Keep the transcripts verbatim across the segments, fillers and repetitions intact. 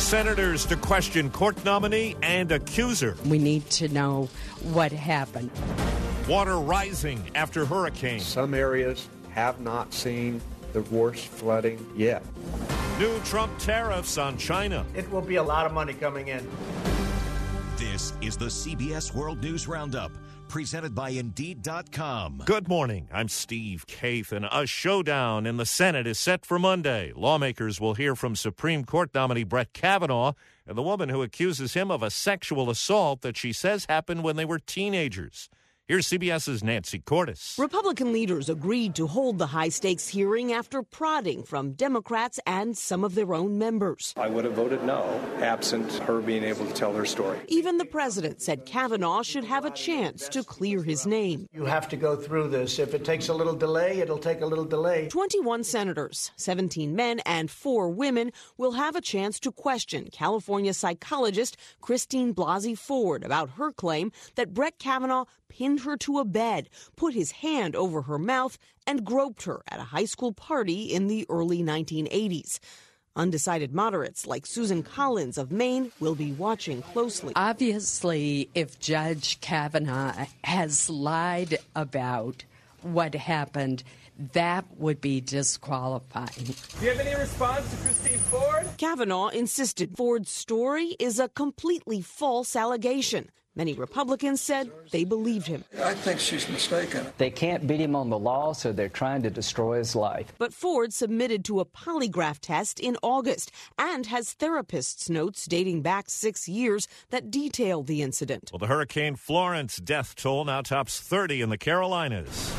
senators to question court nominee and accuser. We need to know what happened. Water rising after hurricane. Some areas have not seen the worst flooding yet. New Trump tariffs on China. It will be a lot of money coming in. This is the C B S World News Roundup, presented by Indeed dot com. Good morning. I'm Steve Kaith, and a showdown in the Senate is set for Monday. Lawmakers will hear from Supreme Court nominee Brett Kavanaugh and the woman who accuses him of a sexual assault that she says happened when they were teenagers. Here's CBS's Nancy Cordes. Republican leaders agreed to hold the high-stakes hearing after prodding from Democrats and some of their own members. I would have voted no, absent her being able to tell her story. Even the president said Kavanaugh should have a chance to clear his name. You have to go through this. If it takes a little delay, it'll take a little delay. twenty-one senators, seventeen men and four women will have a chance to question California psychologist Christine Blasey Ford about her claim that Brett Kavanaugh pinned her to a bed, put his hand over her mouth, and groped her at a high school party in the early nineteen eighties. Undecided moderates like Susan Collins of Maine will be watching closely. Obviously, if Judge Kavanaugh has lied about what happened, that would be disqualifying. Do you have any response to Christine Ford? Kavanaugh insisted Ford's story is a completely false allegation. Many Republicans said they believed him. I think she's mistaken. They can't beat him on the law, so they're trying to destroy his life. But Ford submitted to a polygraph test in August and has therapist's notes dating back six years that detail the incident. Well, the Hurricane Florence death toll now tops thirty in the Carolinas.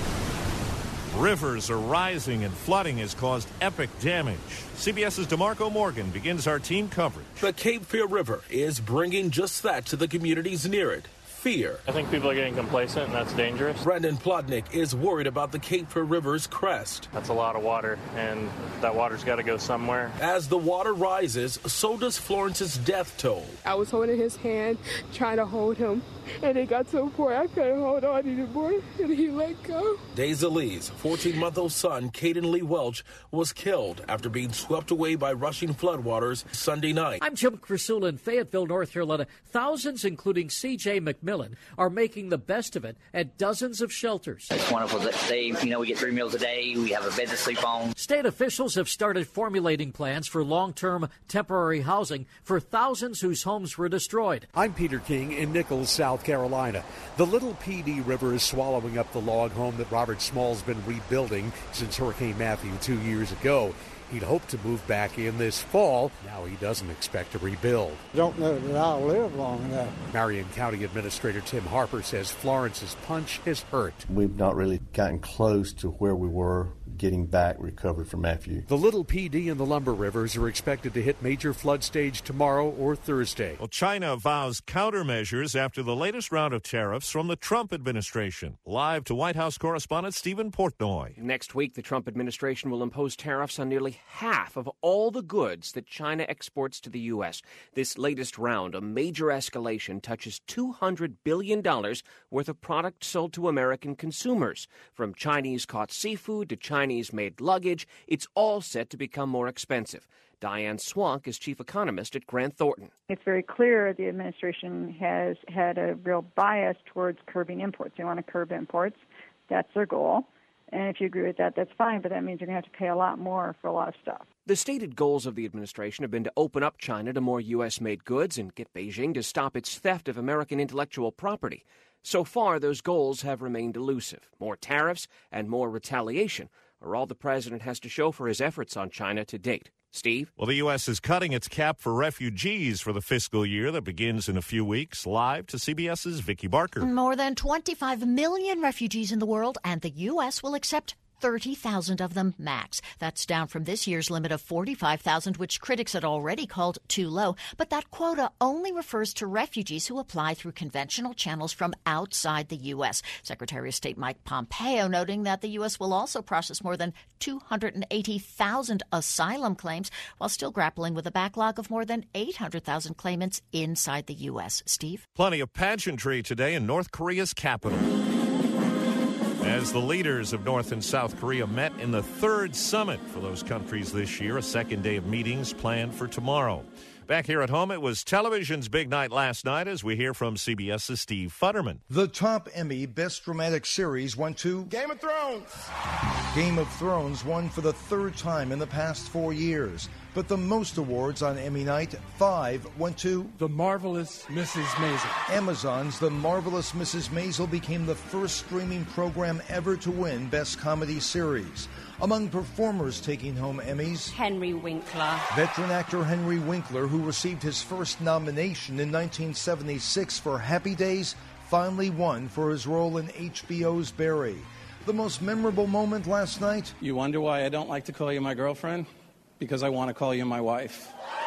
Rivers are rising and flooding has caused epic damage. CBS's DeMarco Morgan begins our team coverage. The Cape Fear River is bringing just that to the communities near it. Fear. I think people are getting complacent, and that's dangerous. Brendan Plotnick is worried about the Cape Fear River's crest. That's a lot of water, and that water's got to go somewhere. As the water rises, so does Florence's death toll. I was holding his hand, trying to hold him, and it got to a point I couldn't hold on anymore, and he let go. Daisy Lee's fourteen-month-old son, Caden Lee Welch, was killed after being swept away by rushing floodwaters Sunday night. I'm Jim Crisula in Fayetteville, North Carolina. Thousands, including C J McMillan, are making the best of it at dozens of shelters. It's wonderful that they, you know, we get three meals a day, we have a bed to sleep on. State officials have started formulating plans for long-term temporary housing for thousands whose homes were destroyed. I'm Peter King in Nichols, South Carolina. The Little Pee Dee River is swallowing up the log home that Robert Small's been rebuilding since Hurricane Matthew two years ago. He'd hoped to move back in this fall. Now he doesn't expect to rebuild. Don't know that I'll live long enough. Marion County Administrator Tim Harper says Florence's punch has hurt. We've not really gotten close to where we were getting back recovered from Matthew. The Little Pee Dee and the Lumber Rivers are expected to hit major flood stage tomorrow or Thursday. Well, China vows countermeasures after the latest round of tariffs from the Trump administration. Live to White House correspondent Stephen Portnoy. Next week, the Trump administration will impose tariffs on nearly half of all the goods that China exports to the U S. This latest round, a major escalation, touches two hundred billion dollars worth of product sold to American consumers. From Chinese-caught seafood to Chinese-made luggage, it's all set to become more expensive. Diane Swank is chief economist at Grant Thornton. It's very clear the administration has had a real bias towards curbing imports. They want to curb imports. That's their goal. And if you agree with that, that's fine, but that means you're going to have to pay a lot more for a lot of stuff. The stated goals of the administration have been to open up China to more U S-made goods and get Beijing to stop its theft of American intellectual property. So far, those goals have remained elusive. More tariffs and more retaliation are all the president has to show for his efforts on China to date. Steve? Well, the U S is cutting its cap for refugees for the fiscal year that begins in a few weeks. Live to CBS's Vicki Barker. More than twenty-five million refugees in the world, and the U S will accept thirty thousand of them max. That's down from this year's limit of forty-five thousand, which critics had already called too low. But that quota only refers to refugees who apply through conventional channels from outside the U S. Secretary of State Mike Pompeo noting that the U S will also process more than two hundred eighty thousand asylum claims while still grappling with a backlog of more than eight hundred thousand claimants inside the U S. Steve? Plenty of pageantry today in North Korea's capital. As the leaders of North and South Korea met in the third summit for those countries this year, a second day of meetings planned for tomorrow. Back here at home, it was television's big night last night as we hear from CBS's Steve Futterman. The top Emmy Best Dramatic Series went to Game of Thrones. Game of Thrones won for the third time in the past four years. But the most awards on Emmy night, five, went to The Marvelous Missus Maisel. Amazon's The Marvelous Missus Maisel became the first streaming program ever to win Best Comedy Series. Among performers taking home Emmys, Henry Winkler. Veteran actor Henry Winkler, who received his first nomination in nineteen seventy-six for Happy Days, finally won for his role in H B O's Barry. The most memorable moment last night? You wonder why I don't like to call you my girlfriend? Because I want to call you my wife.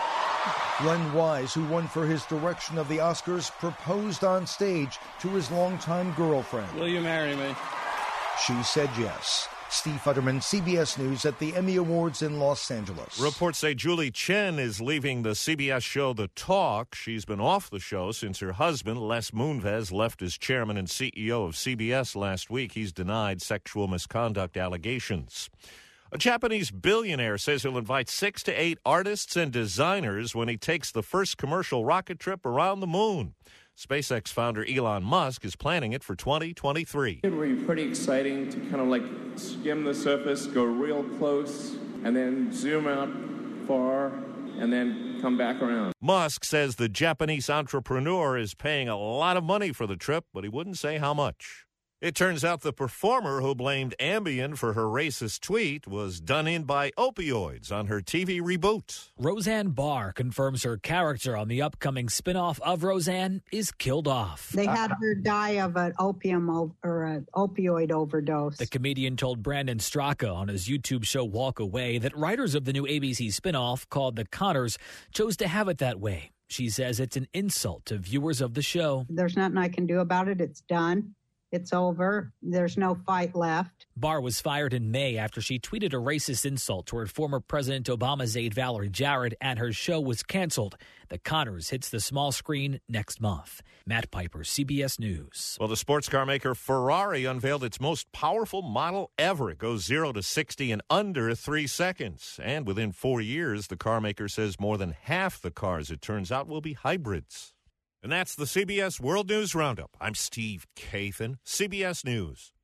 Glenn Wise, who won for his direction of the Oscars, proposed on stage to his longtime girlfriend. Will you marry me? She said yes. Steve Futterman, C B S News at the Emmy Awards in Los Angeles. Reports say Julie Chen is leaving the C B S show The Talk. She's been off the show since her husband, Les Moonves, left as chairman and C E O of C B S last week. He's denied sexual misconduct allegations. A Japanese billionaire says he'll invite six to eight artists and designers when he takes the first commercial rocket trip around the moon. SpaceX founder Elon Musk is planning it for twenty twenty-three. It would be pretty exciting to kind of like skim the surface, go real close, and then zoom out far, and then come back around. Musk says the Japanese entrepreneur is paying a lot of money for the trip, but he wouldn't say how much. It turns out the performer who blamed Ambien for her racist tweet was done in by opioids on her T V reboot. Roseanne Barr confirms her character on the upcoming spinoff of Roseanne is killed off. They had her die of an opium o- or an opioid overdose. The comedian told Brandon Straka on his YouTube show Walk Away that writers of the new A B C spinoff called The Connors chose to have it that way. She says it's an insult to viewers of the show. There's nothing I can do about it. It's done. It's over. There's no fight left. Barr was fired in May after she tweeted a racist insult toward former President Obama's aide Valerie Jarrett, and her show was canceled. The Connors hits the small screen next month. Matt Piper, C B S News. Well, the sports car maker Ferrari unveiled its most powerful model ever. It goes zero to sixty in under three seconds. And within four years, the car maker says more than half the cars, it turns out, will be hybrids. And that's the C B S World News Roundup. I'm Steve Kathan, C B S News.